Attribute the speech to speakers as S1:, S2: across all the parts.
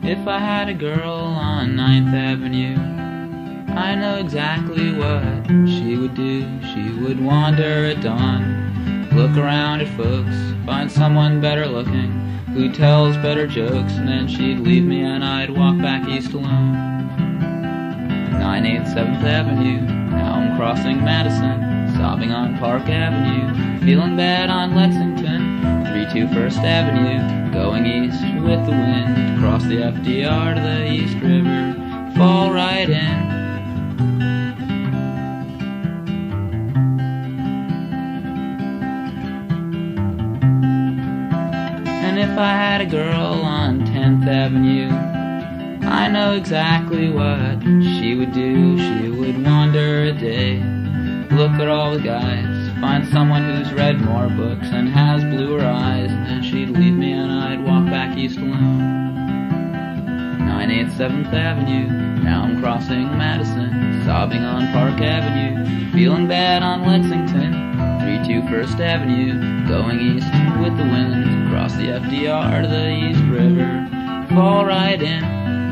S1: If I had a girl on 9th Avenue, I know exactly what she would do. She would wander at dawn, look around at folks, find someone better looking, who tells better jokes, and then she'd leave me and I'd walk back east alone. 9 8 7th Avenue, now I'm crossing Madison, sobbing on Park Avenue, feeling bad on Lexington, 3-2 First Avenue, going east with the wind, cross the FDR to the East River, fall right in. And if I had a girl on 10th Avenue, I know exactly what she would do. She would wander a day, look at all the guys, find someone who's read more books and has bluer eyes, and then she'd leave me and I'd walk back east alone. 9 8 7th Avenue, now I'm crossing Madison, sobbing on Park Avenue, feeling bad on Lexington, 3-2 First Avenue, going east with the wind, cross the FDR to the East River, fall right in.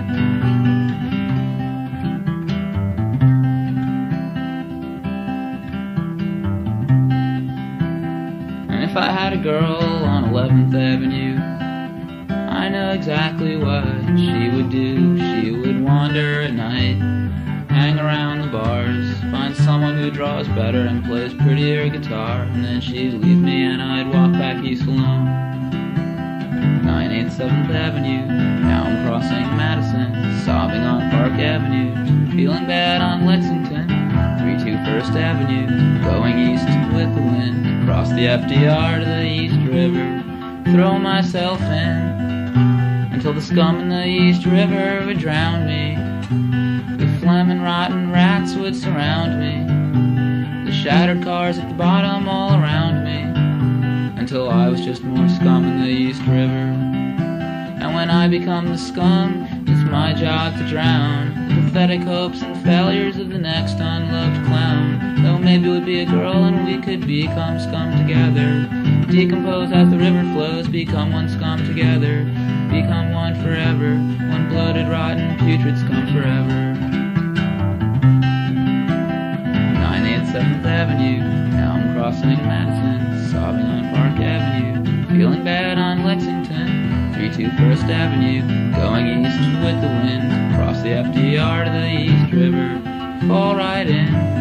S1: If I had a girl on 11th Avenue, I know exactly what she would do. She would wander at night, hang around the bars, find someone who draws better and plays prettier guitar, and then she'd leave me and I'd walk back east alone. 9 8 7th Avenue, now I'm crossing Madison, sobbing on Park Avenue, feeling bad on Lexington, 3-2 First Avenue, going east with the wind, cross the FDR to the East River, throw myself in, until the scum in the East River would drown me. The phlegm and rotten rats would surround me, the shattered cars at the bottom all around me, until I was just more scum in the East River. And when I become the scum, it's my job to drown the pathetic hopes and failures of the next unloved clown. Though maybe we'd be a girl and we could become scum together, decompose as the river flows, become one scum together, become one forever, one bloated, rotten, putrid scum forever. 9 8 7th Avenue, now I'm crossing Madison, sobbing on Park Avenue, feeling bad on Lexington, 3-2 First Avenue, going east with the wind, cross the FDR to the East River, fall right in.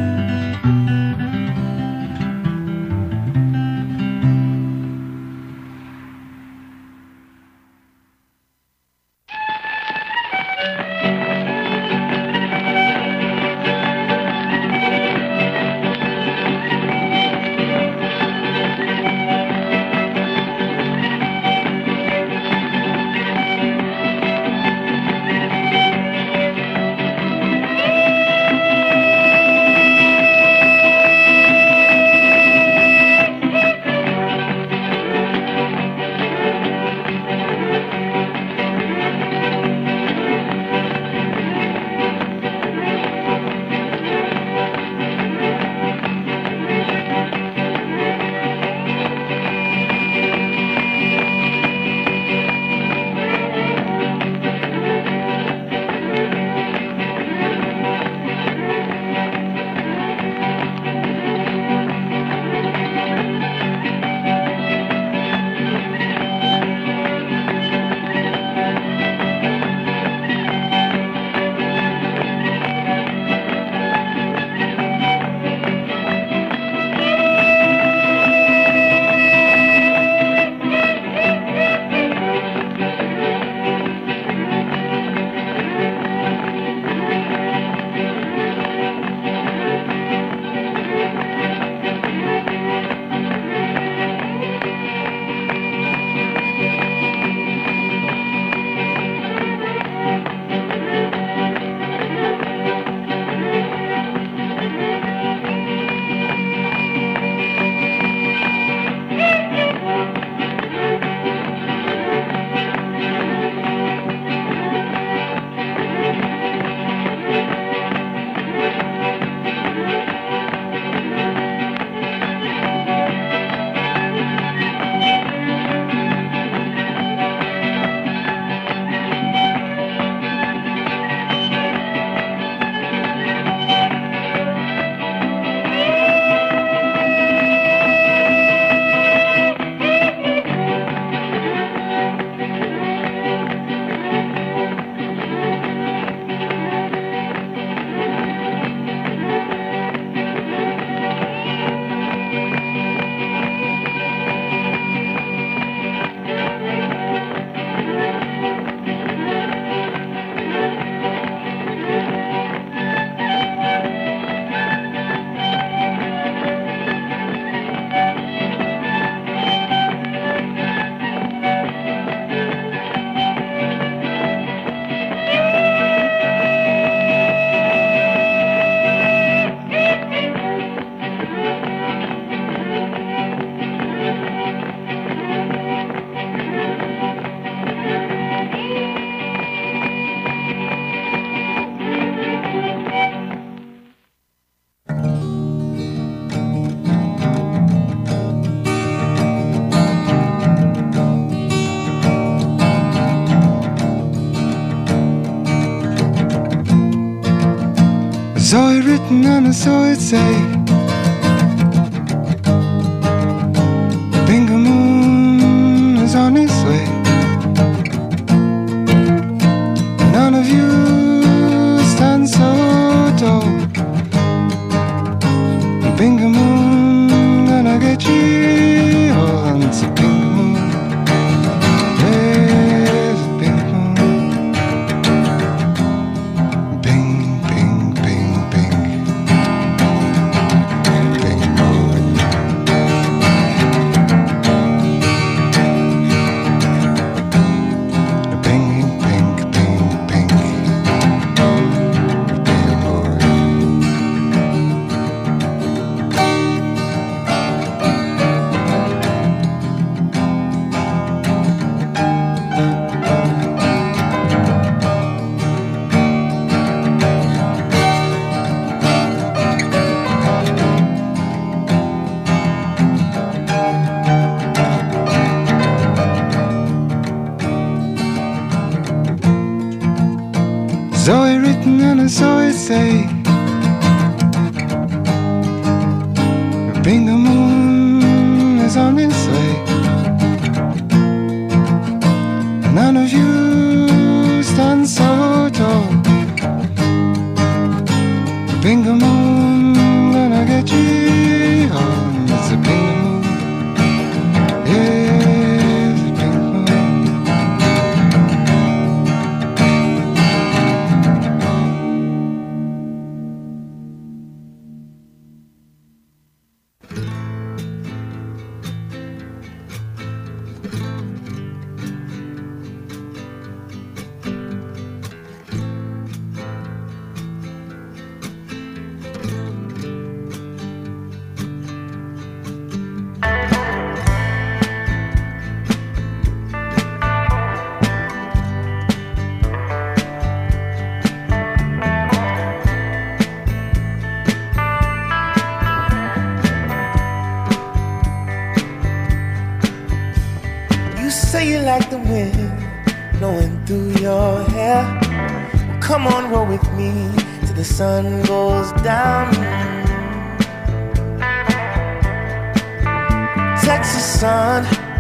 S2: Saw it written and I saw it say, Bingo Moon is on its way. None of you stand so tall. Bingo Moon gonna get you all. It's a Bingo Moon. There's a Bingo Moon. Bing, bing, bing, bing. Bingo Moon. Bing, bing, bing, bing. Bingo Moon. Saw it written and I saw it say, Bingo Moon is on its way. None of you stand so tall. Bingo Moon gonna get you home. It's a Bingo Moon. Yeah, it's a Bingo Moon.
S3: You say you like the wind blowing through your hair. Well, come on, roll with me till the sun goes down. Texas sun.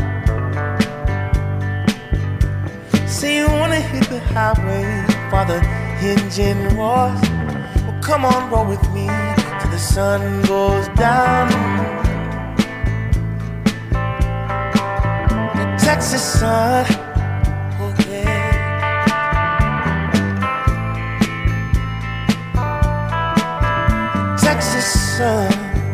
S3: Say you wanna hit the highway while the engine roars. Well, come on, roll with me till the sun goes down. Texas sun, oh yeah. Texas sun,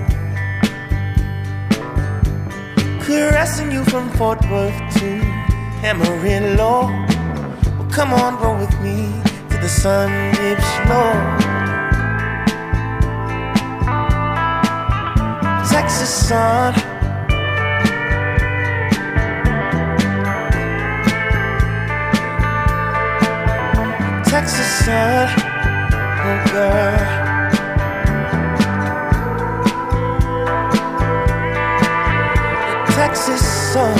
S3: caressing you from Fort Worth to Amarillo. Well, come on, roll with me till the sun dips low. Texas sun. Texas sun, oh girl. Texas sun.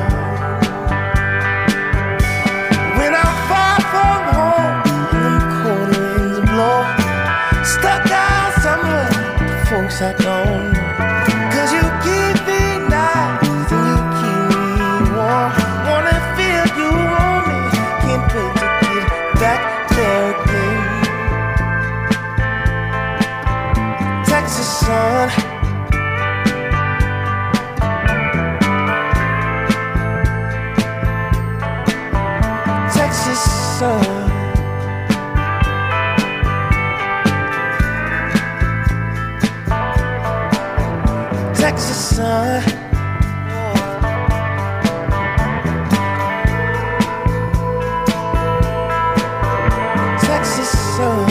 S3: When I'm far from home and them cold winds blow, stuck out somewhere with folks I don't know. 'Cause you keep me nice and you keep me warm. Wanna feel you on me, can't wait to get back there again. Texas sun. Texas sun. Texas sun. Texas sun.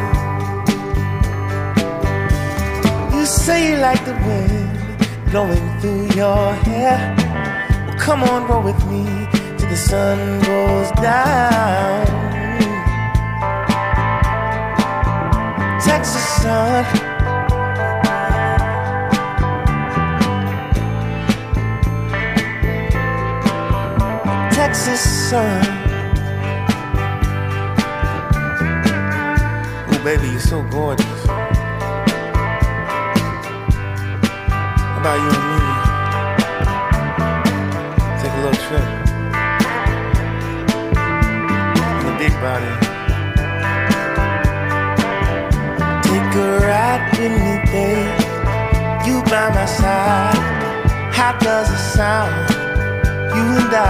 S3: You say you like the wind blowing through your hair. Well, come on, roll with me till the sun goes down. Texas sun. Texas sun. Oh baby, you're so gorgeous. about you and me? Take a little trip in the big body. Take a ride with me, babe. You by my side. How does it sound? You and I.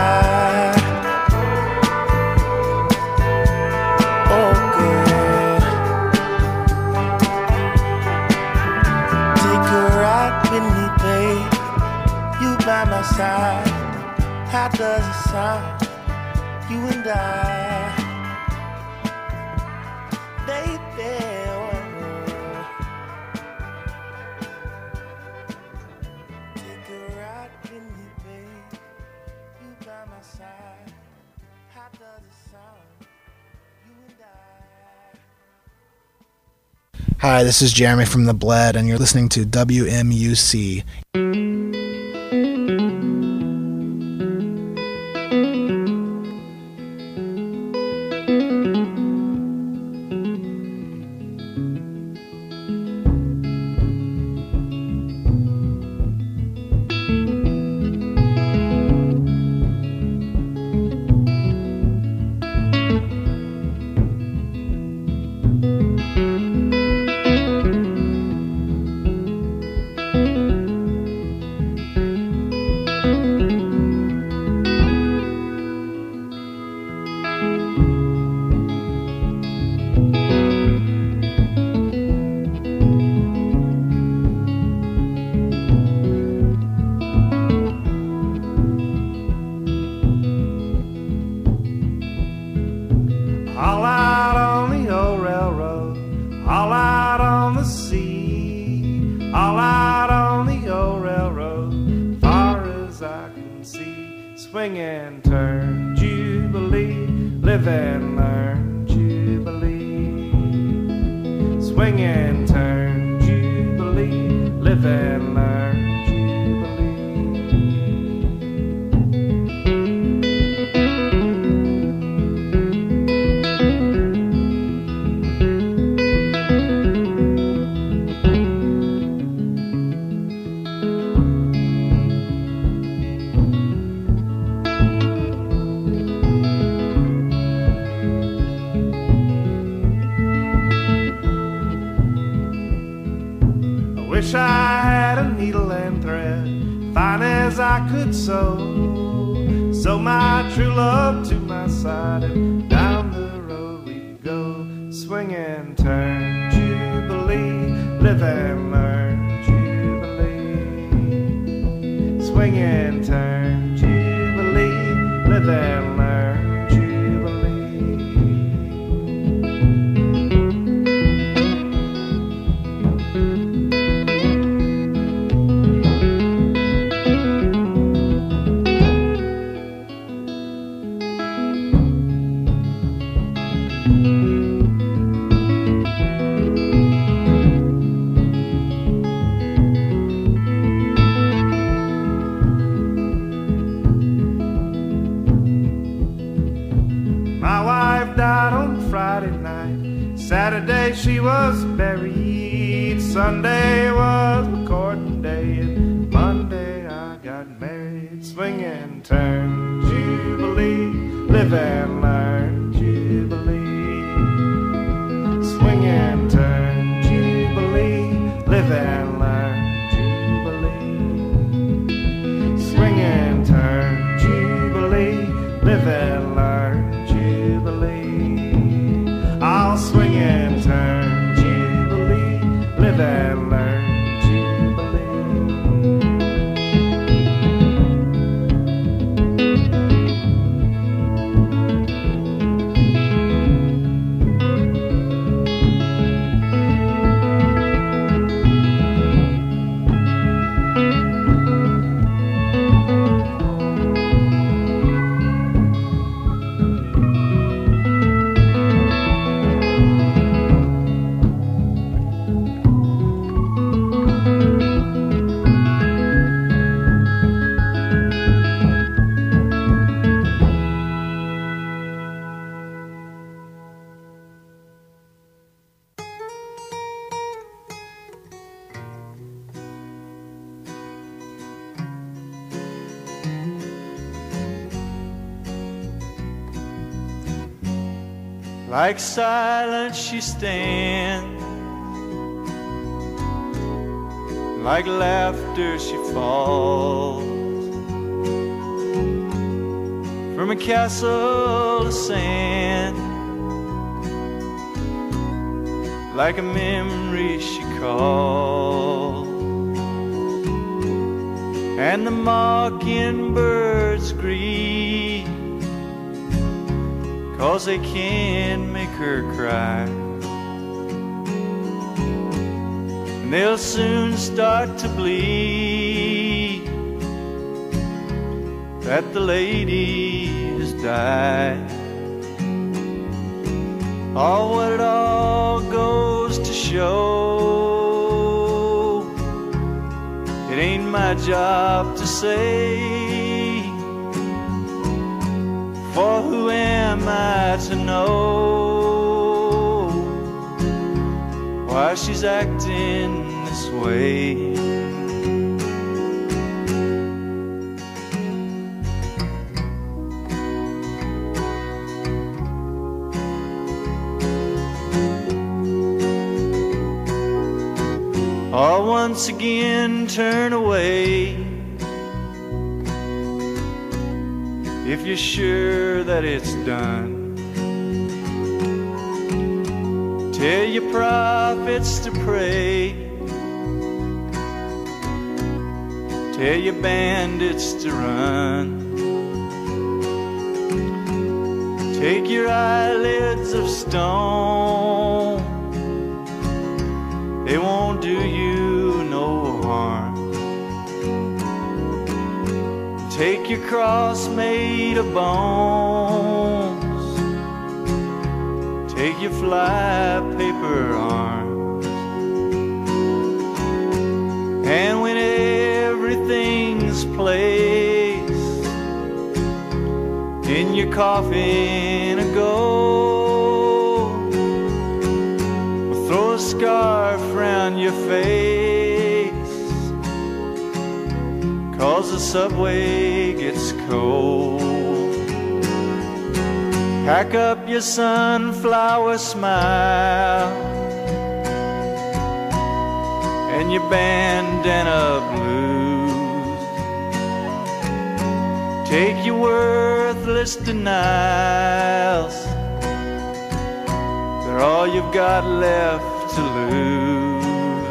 S3: Oh, girl. Take a ride with me, babe. You by my side. How does it sound? You and I. Baby, oh. Take a ride with me, babe. You by my side. How does it sound? You and I.
S4: Hi, this is Jeremy from The Bled, and you're listening to WMUC.
S5: All out on the old railroad, all out on the sea, all out on the old railroad, far as I can see. Swing and turn, Jubilee, live and learn, Jubilee. Swing and turn, Jubilee, live and learn, Jubilee. Wish I had a needle and thread, fine as I could sew my true love to my side, and down the road we go. Swing and turn, Jubilee, live and learn, Jubilee. Swing and turn, Jubilee, live and learn, Jubilee. My wife died on Friday night. Saturday she was buried. Sunday was my courting day, and Monday I got married. Swing and turn, Jubilee, live and learn, Jubilee. Swing and turn, Jubilee, live and learn, Jubilee. Swing and turn, Jubilee, live and learn, Jubilee. I'll swing and turn, Jubilee, live and learn, Jubilee.
S6: Like silence she stands, like laughter she falls from a castle of sand, like a memory she calls. And the mockingbirds grieve, 'cause they can't make her cry. And they'll soon start to bleed that the lady has died. Oh, what it all goes to show, it ain't my job to say, for who am I to know why she's acting this way? Or once again turn away if you're sure that it's done. Tell your prophets to pray, tell your bandits to run. Take your eyelids of stone, they won't do you no harm. Take your cross made of bones, take your fly paper arms. And when everything's placed in your coffin of gold, throw a scarf round your face, 'cause the subway gets cold. Pack up your sunflower smile and your bandana blues. Take your worthless denials, they're all you've got left to lose.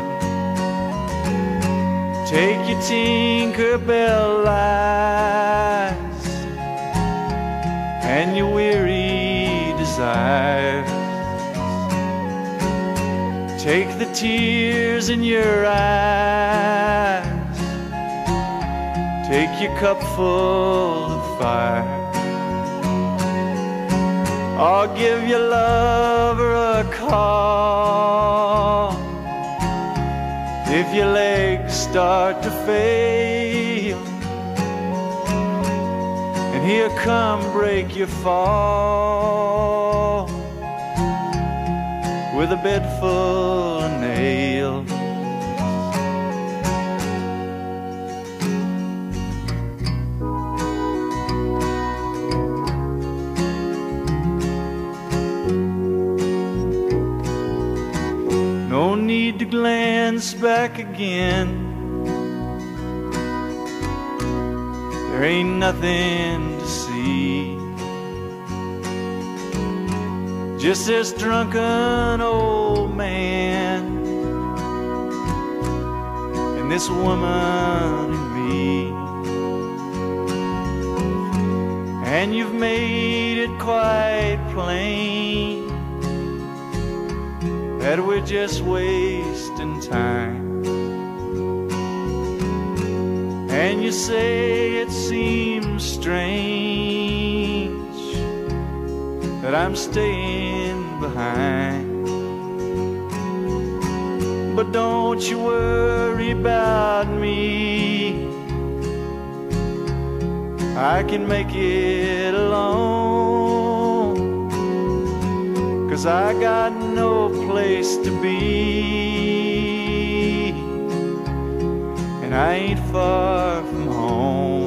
S6: Take your Tinkerbell lies and your weary desires. Take the tears in your eyes, take your cup full of fire. Or give your lover a call if your legs start to fail, and he'll come break your fall with a bed full of nails. No need to glance back again, there ain't nothing to see, just this drunken old man and this woman and me. And you've made it quite plain that we're just wasting time. And you say it seems strange that I'm staying behind, but don't you worry about me, I can make it alone, 'cause I got no place to be, and I ain't far from home.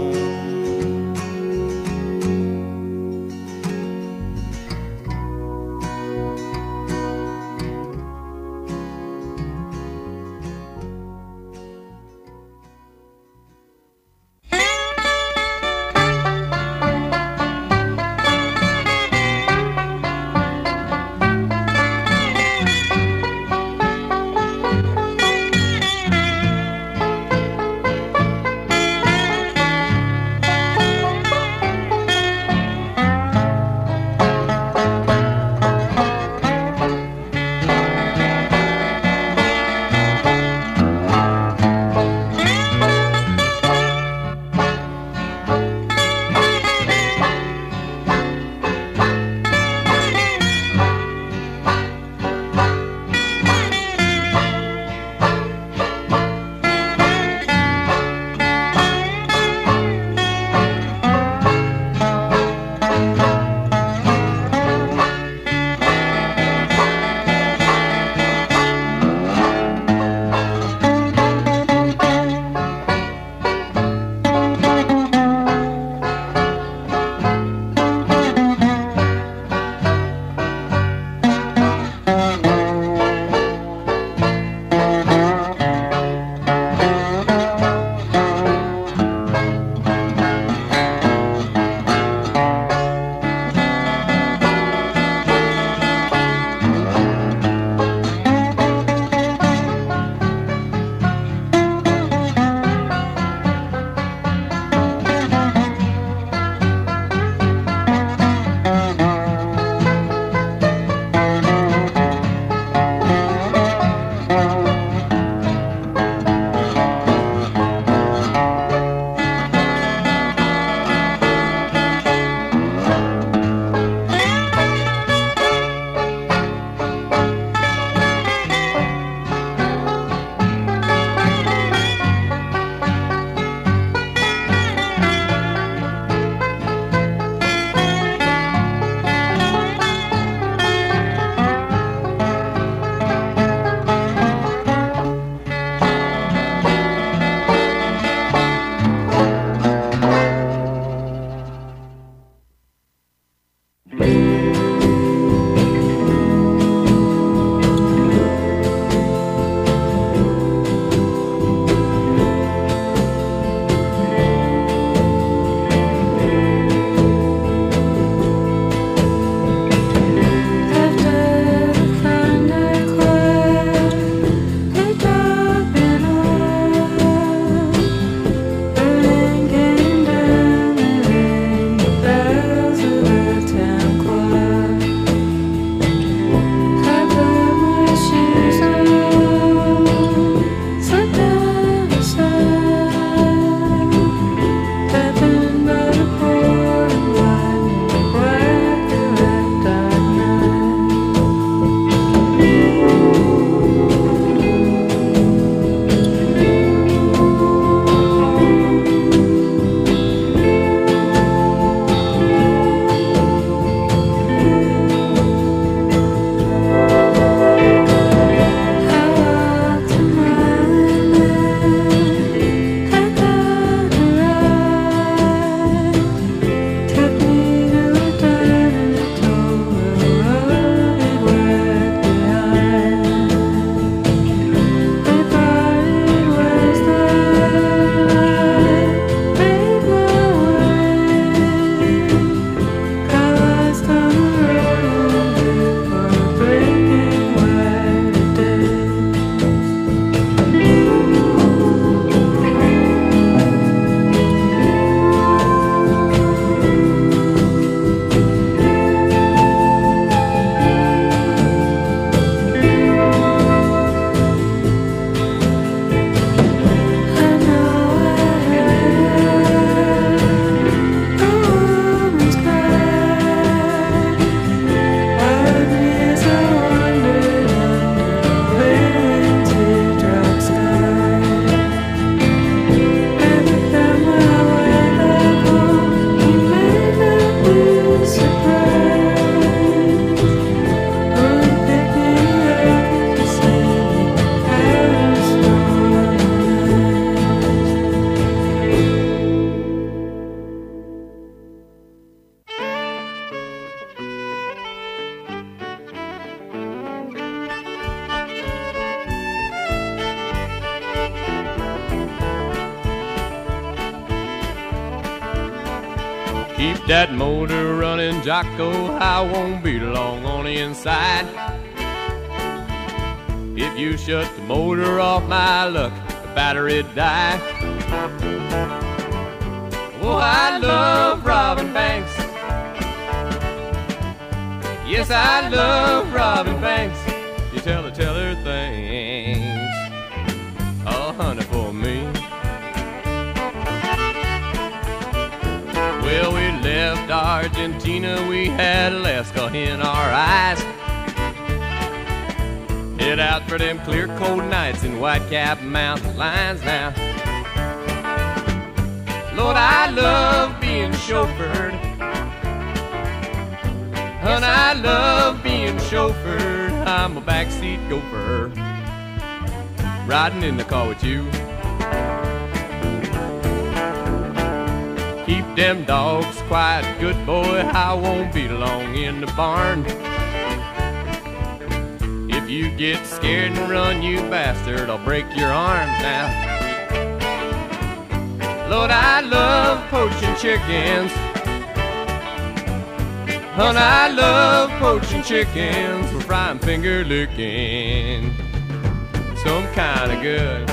S7: that motor running, Jocko, I won't be long on the inside. If you shut the motor off, my luck, the battery'd die. Oh, I love robbing banks. Yes, I love robbing banks. You tell the teller things, oh, honey, for me. Well, we left Argentina, we had Alaska in our eyes. Head out for them clear cold nights in Whitecap mountain lines now. Lord, I love being chauffeured. Hun, I love being chauffeured. I'm a backseat gopher, riding in the car with you. Keep them dogs quiet, good boy, I won't be long in the barn. If you get scared and run, you bastard, I'll break your arms now. Lord, I love poaching chickens. Hun, I love poaching chickens. We're frying finger licking, some kind of good.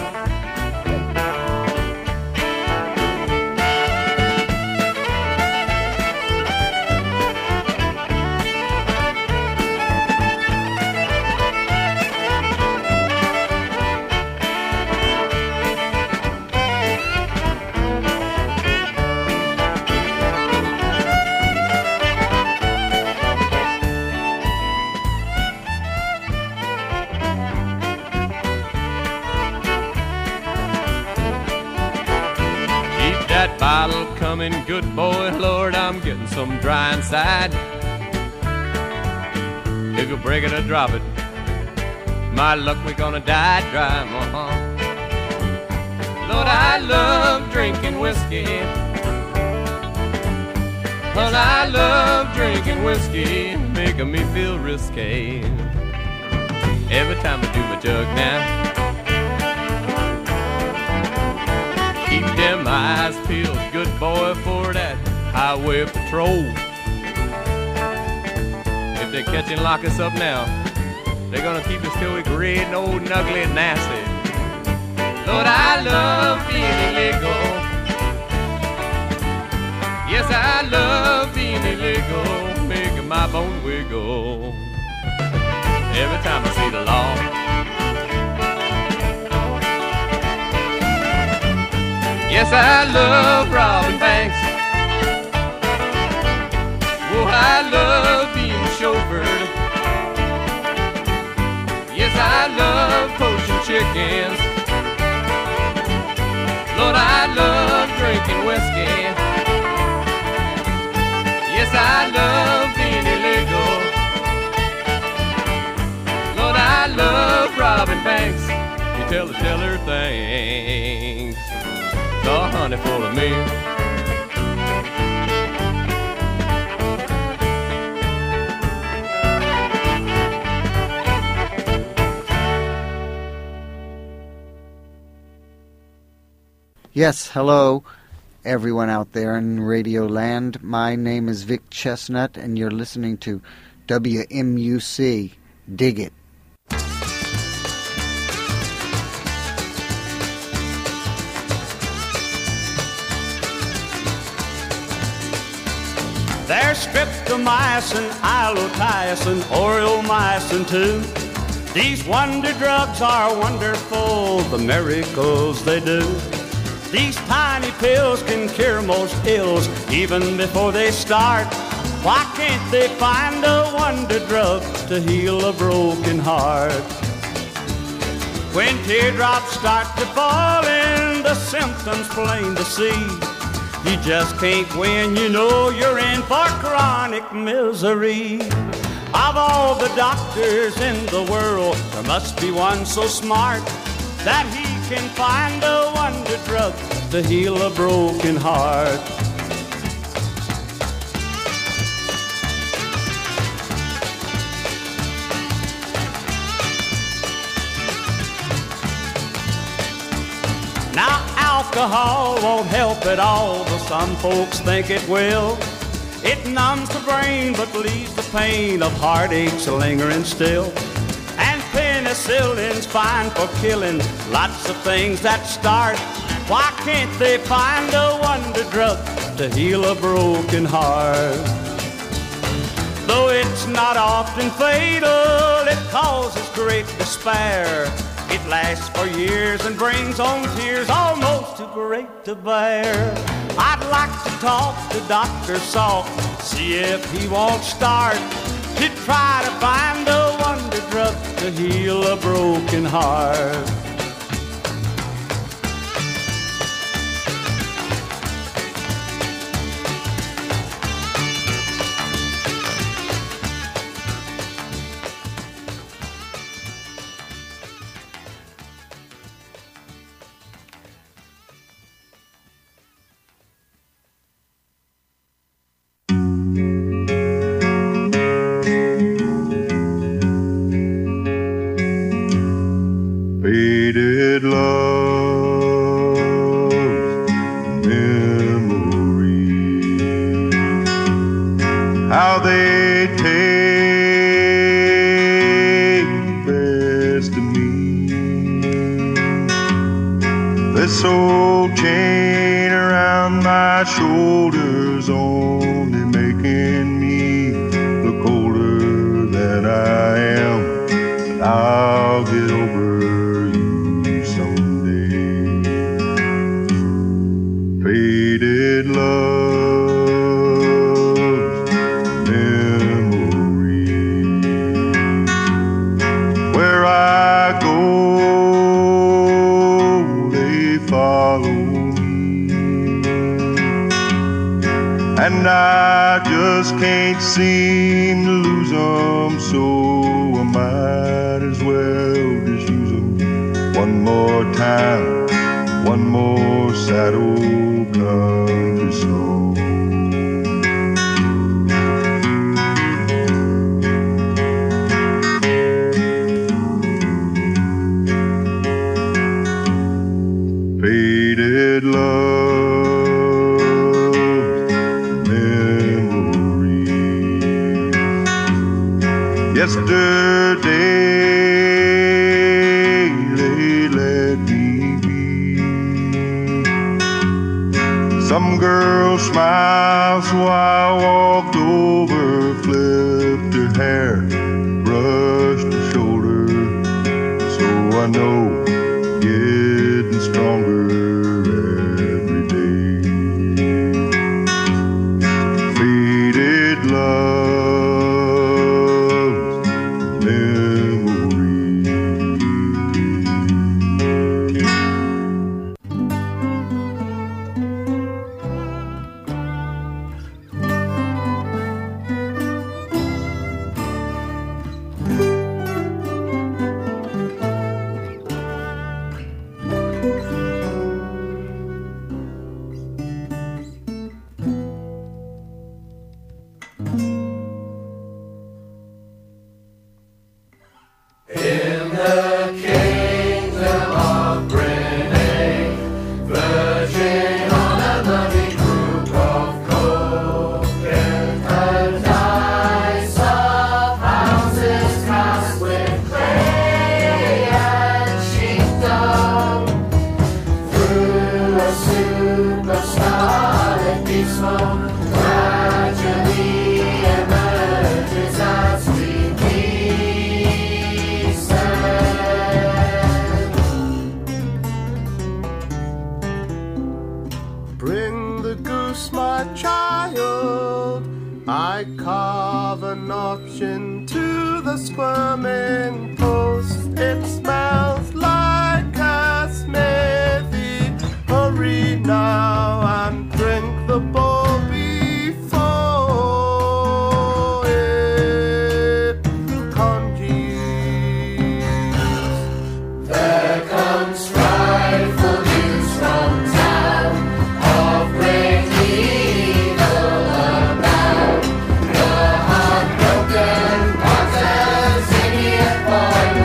S7: Bottle coming, good boy, Lord, I'm getting some dry inside. If you break it or drop it, my luck, we're gonna die dry, Lord, I love drinking whiskey. Lord, I love drinking whiskey, making me feel risky every time I do my jug now. Keep them eyes peeled, good boy, for that highway patrol. If they catch and lock us up now, they're gonna keep us till we great and old and ugly and nasty. Lord, I love being illegal. Yes, I love being illegal, making my bone wiggle every time I see the law. Yes, I love robbing banks. Oh, I love being chauffeured. Yes, I love poaching chickens. Lord, I love drinking whiskey. Yes, I love being illegal. Lord, I love robbing banks. You tell the teller things, the honey full of me.
S8: Yes, hello, everyone out there in Radio Land. My name is Vic Chestnut, and you're listening to WMUC. Dig it.
S6: There's streptomycin, ilotiacin, aureomycin too. These wonder drugs are wonderful, the miracles they do. These tiny pills can cure most ills even before they start. Why can't they find a wonder drug to heal a broken heart? When teardrops start to fall in, the symptoms plain to see. You just can't win, you know you're in for chronic misery. Of all the doctors in the world, there must be one so smart that he can find a wonder drug to heal a broken heart. Now alcohol won't help at all, but some folks think it will. It numbs the brain but leaves the pain of heartaches lingering still. And penicillin's fine for killing lots of things that start. Why can't they find a wonder drug to heal a broken heart? Though it's not often fatal, it causes great despair. It lasts for years and brings on tears almost too great to bear. I'd like to talk to Dr. Salk, see if he won't start to try to find a wonder drug to heal a broken heart.
S2: Faded love, memories, how they take the best of me. This old chain around my shoulders only making me look older than I am. But I'll get over faded love, memories. Where I go, they follow me, and I just can't seem to lose them, so I might as well just use them one more time, one more saddle country song. Faded love, memories. Yesterday they let me be. Some girl smiled, so I walked over, flipped her hair, brushed her shoulder. So I know getting stronger every day. Faded love, memories.
S5: Bring the goose, my child. I carve a notch into the squirming post. It smells like a smithy. Hurry now and drink the bowl before it congeals.
S3: There comes frightful news from town of great evil about the heartbroken Ponta's idiot boy.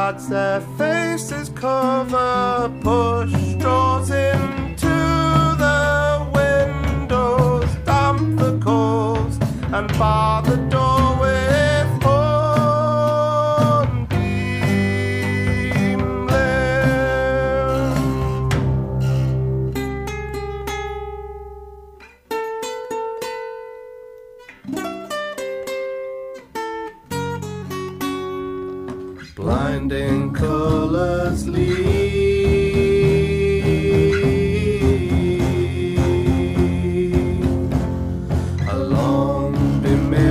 S3: guards their faces cover, push straws into the windows, dump the coals, and bar the door with hornbeam lift. Blinding colors lead along beneath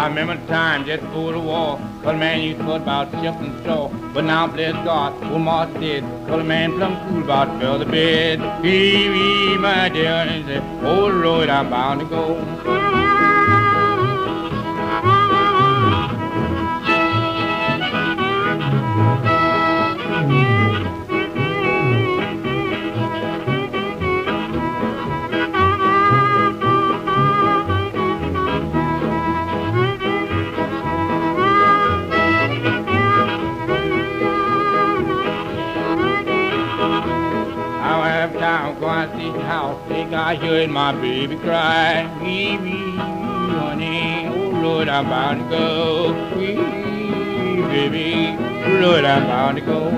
S9: remember the time just before the war, colored man used to put about shifting straw. But now, bless God, old Martin dead, colored man plumb cool about to fill the bed. Wee, my dear, and he said, oh Lord, I'm bound to go. House, think I heard my baby cry. Wee, wee, honey, oh Lord, I'm bound to go. Wee, baby, oh Lord, I'm bound to go.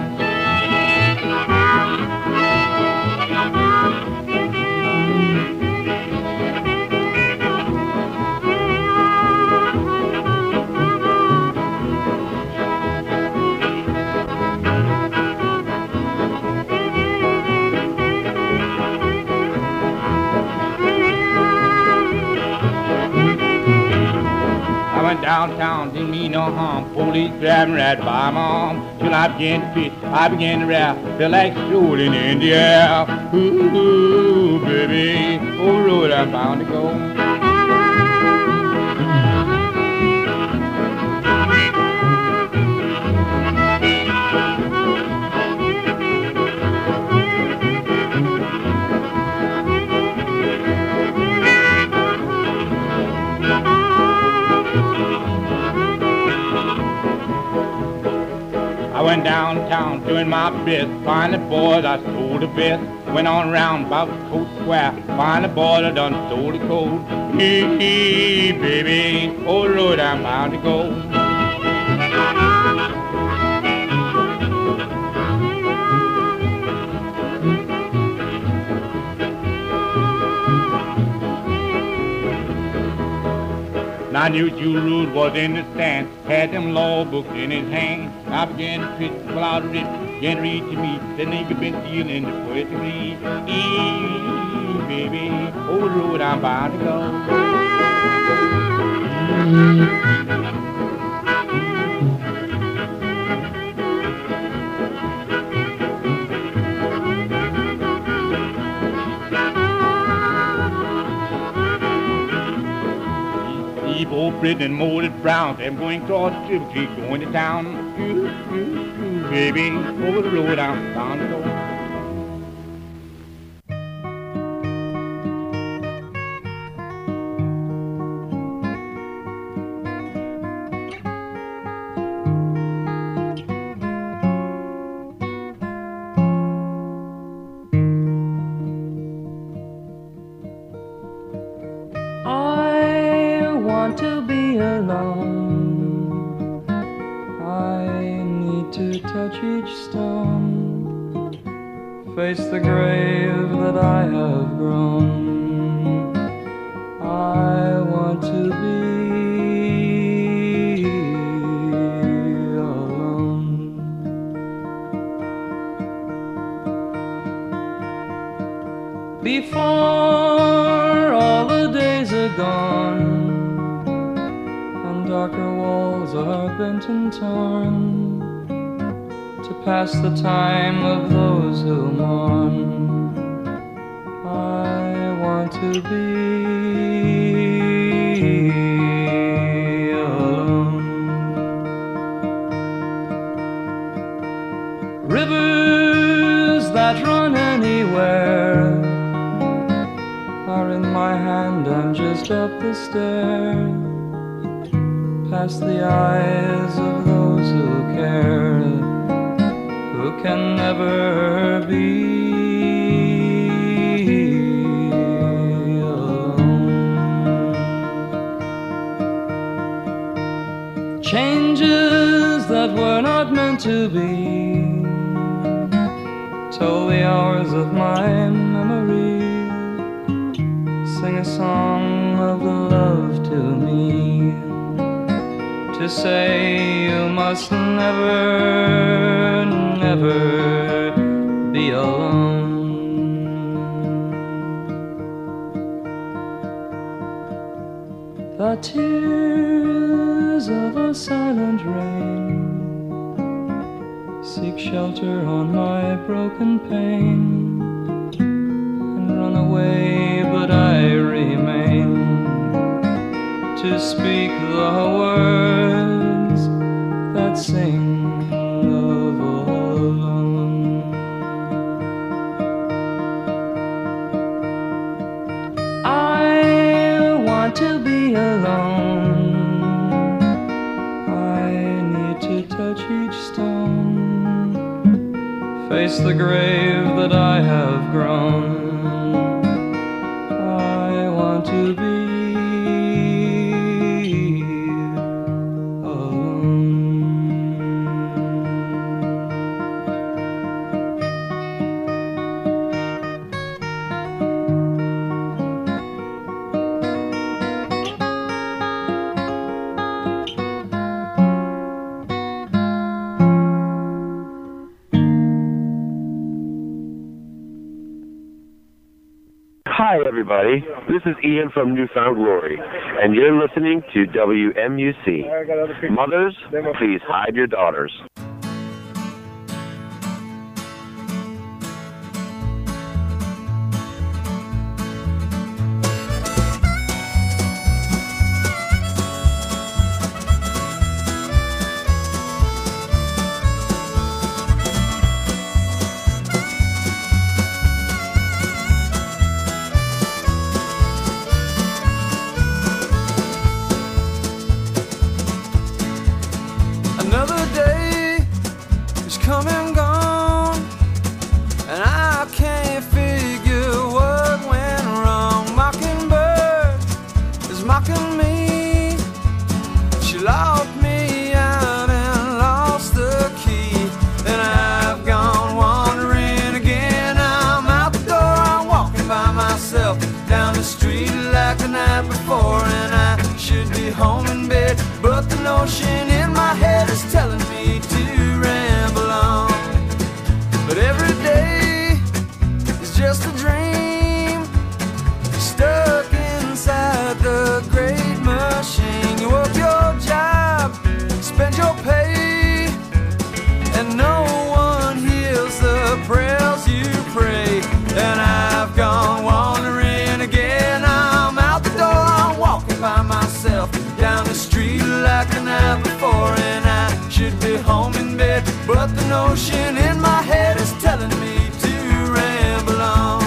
S9: Downtown didn't mean no harm. Police grabbing right by my arm. Till I began to pitch, I began to rap. Felt like strolling in the air. Ooh, baby, oh Lord, I'm bound to go. I went downtown doing my best, find the boys I stole the best. Went on round about Coat Square, find the boys I done stole the coat. Hey, baby, oh Lord, I'm bound to go. I knew Jewel Root was in the stand, had them law books in his hand. I began to pitch, pull out a rip, began to read to me, the nigga been stealing the poetry. Baby, oh Lord, I'm bound to go. Old Britain and molded brown, I'm going across the Triple Creek, going to town. Baby, over the road I'm bound to go.
S10: To be alone, I need to touch each stone, face the grave that I have grown. I want to be alone. Before all the days are gone, darker walls are bent and torn, to pass the time of those who mourn. I want to be alone. Rivers that run anywhere are in my hand, I'm just up the stair, past the eyes of those who care, who can never be alone. Changes that were not meant to be toll the hours of my memory, sing a song of love to me, to say you must never, never be alone. The tears whispers of a silent rain seek shelter on my broken pane and run away, but I remain to speak the words that sing of alone. I want to be alone. I need to touch each stone, face the grave that I have grown. I want to be
S11: Hi, everybody. This is Ian from Newfound Glory, and you're listening to WMUC. Mothers, please hide your daughters.
S3: Another day is come and gone, and I can't figure what went wrong. Mockingbird is mocking me. She locked me out and lost the key. And I've gone wandering again. I'm out the door, I'm walking by myself down the street like the night before, and I should be home in bed, but the notion in my head is telling me to ramble on. But every day is just a dream, stuck inside the great machine. You work your job, spend your pay, and no one hears the prayers you pray. And I've gone wandering again. I'm out the door, I'm walking by myself down the street like the night before, and I should be home in bed, but the notion in my head is telling me to ramble on.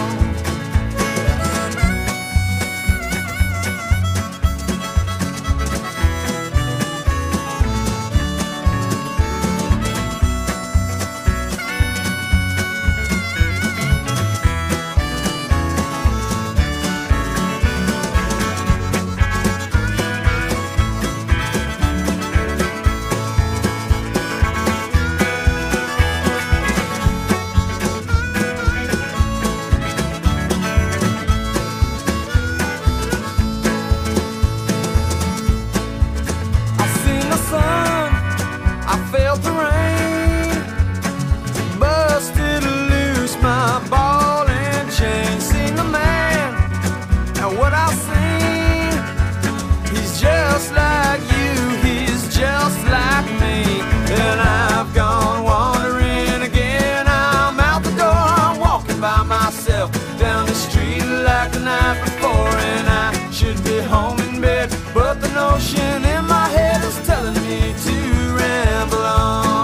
S3: Down the street like the night before, and I should be home in bed, but the notion in my head is telling me to ramble on.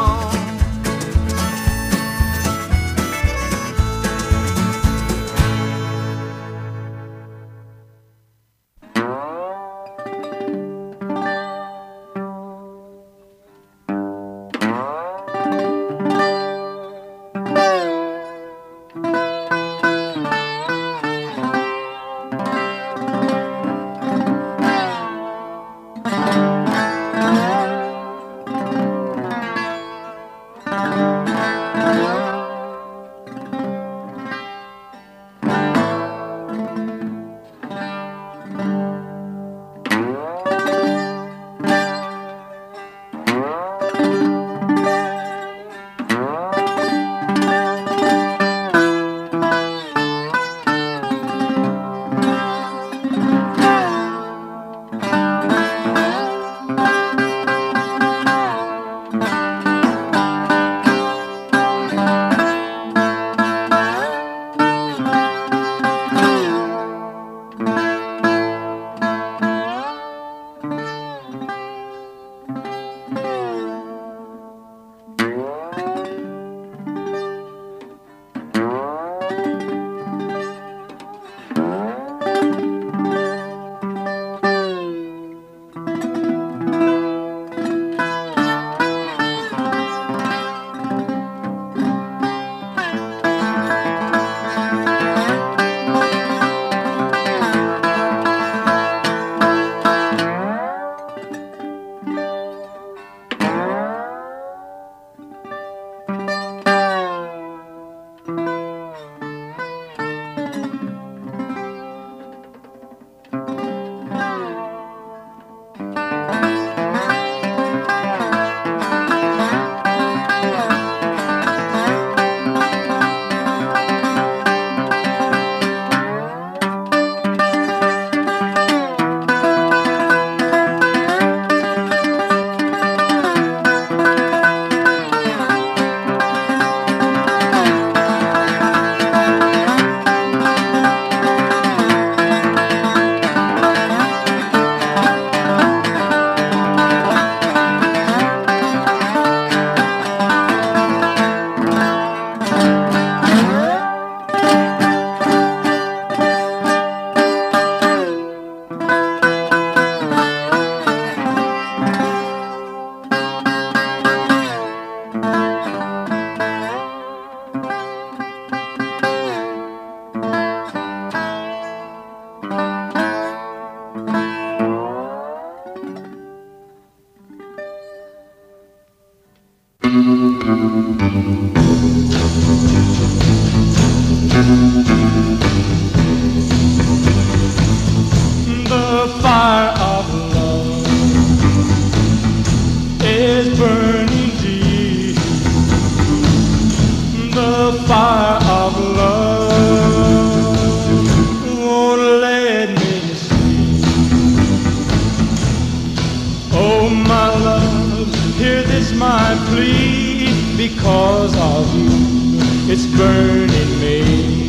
S10: because of you, it's burning me.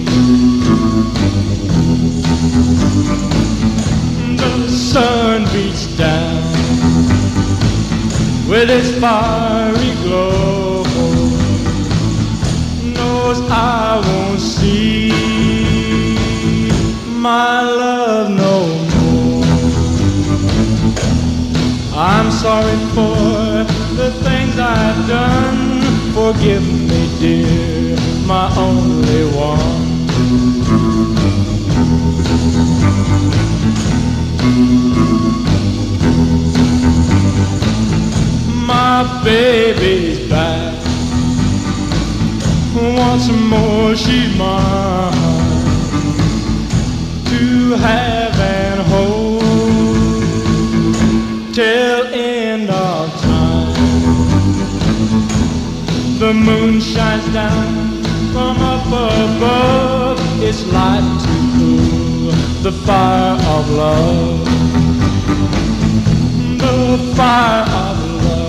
S10: The sun beats down with its fiery glow, knows I won't see my love no more. I'm sorry for the things I've done. Forgive me, dear, my only one. My baby's back. Once more she's mine to have and hold till end of time. The moon shines down from up above, its light to cool the fire of love, the fire of love.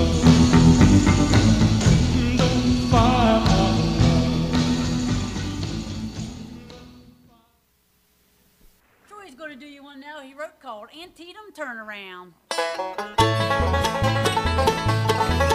S12: Do you one now he wrote called Antietam Turnaround.